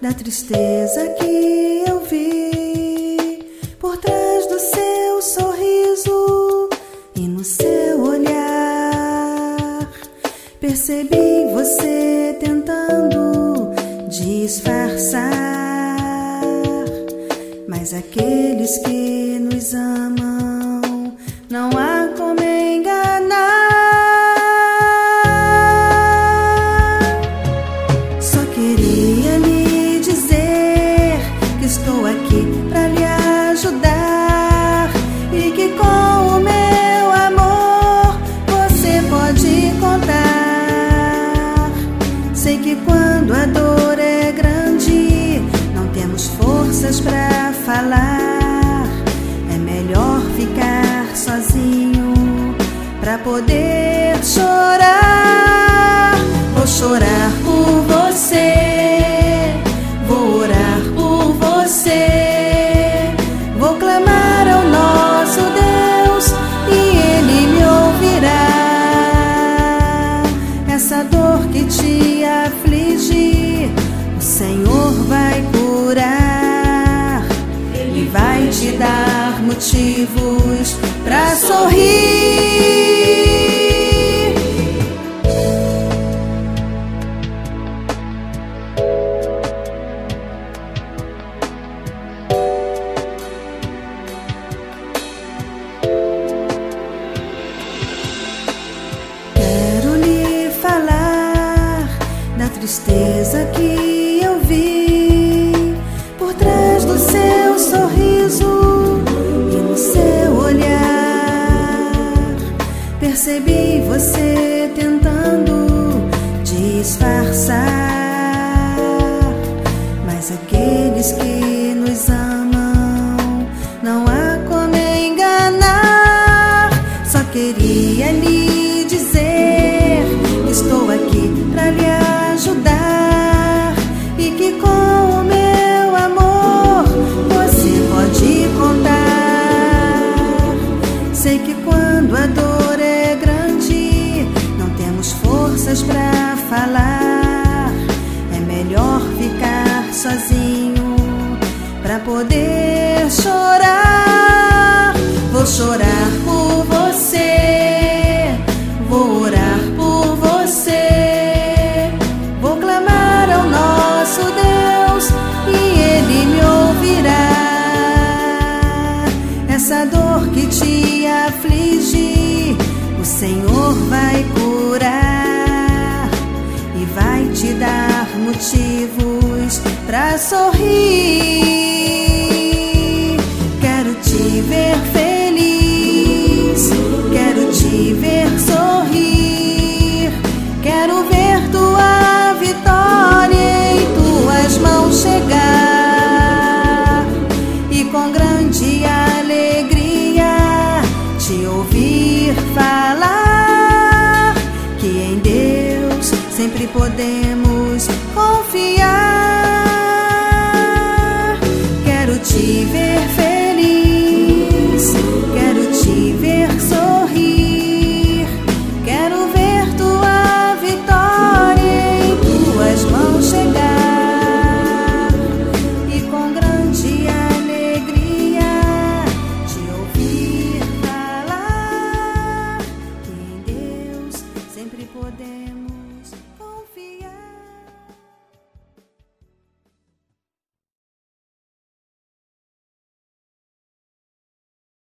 da tristeza que eu vi por trás do seu sorriso e no seu olhar. Percebi você tentando disfarçar, mas aqueles que nos amam não há como enganar. Só queria lhe dizer que estou aqui pra lhe ajudar e que com o meu amor você pode contar. Sei que quando a dor é grande não temos forças pra falar. É melhor ficar sozinho pra poder chorar. Vou chorar por você, vou orar por você, vou clamar ao nosso Deus e Ele me ouvirá. Essa dor que te aflige, o Senhor vai curar. Ele vai te dar motivos pra sorrir. Quero lhe falar da tristeza que eu vi por trás do seu sorriso e no seu olhar. Percebi você tentando disfarçar, mas aqueles que nos amam não há como enganar. Só queria lhe dizer que estou aqui pra lhe ajudar e que com o meu amor você pode contar. Sei que quando a dor é grande não temos forças pra falar. É melhor ficar sozinho pra poder chorar. Vou chorar por você, vou orar por você, vou clamar ao nosso Deus e Ele me ouvirá. Essa dor que te aflige, o Senhor vai curar e vai te dar motivos pra sorrir. Quero te ver feliz, quero te ver sorrir, quero ver tua vitória em tuas mãos chegar e com grande alegria te ouvir falar que em Deus sempre podemos